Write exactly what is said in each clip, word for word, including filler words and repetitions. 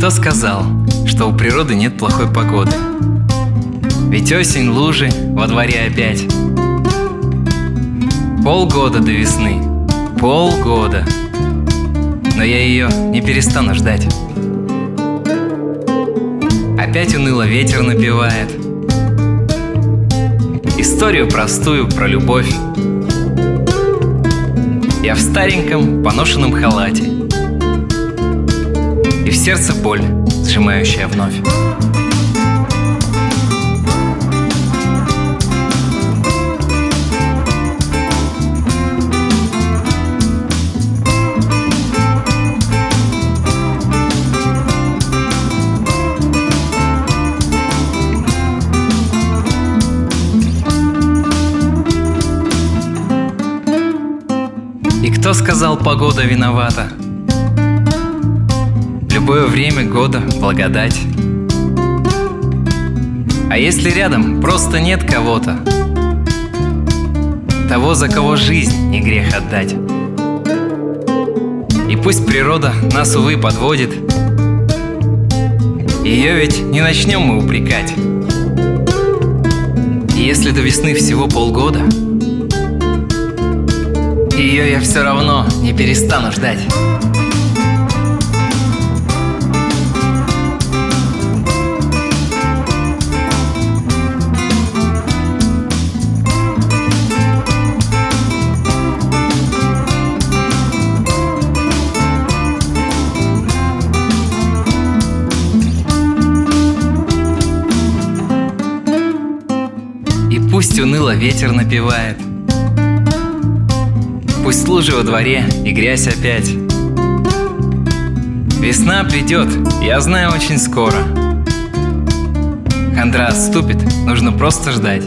кто сказал, что у природы нет плохой погоды? Ведь осень, лужи, во дворе опять. Полгода до весны, полгода, но я ее не перестану ждать. Опять уныло ветер напевает историю простую про любовь. Я в стареньком поношенном халате, и в сердце боль, сжимающая вновь. И кто сказал, погода виновата? Любое время года благодать. А если рядом просто нет кого-то, того, за кого жизнь не грех отдать. И пусть природа нас, увы, подводит, ее ведь не начнем мы упрекать. И если до весны всего полгода, ее я все равно не перестану ждать. И пусть уныло ветер напевает, пусть лужи во дворе и грязь опять. Весна придет, я знаю, очень скоро. Хандра отступит, нужно просто ждать.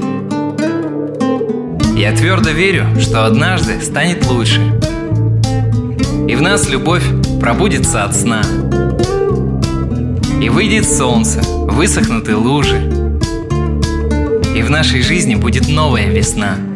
Я твердо верю, что однажды станет лучше, и в нас любовь пробудится от сна. И выйдет солнце, высохнут и лужи, и в нашей жизни будет новая весна.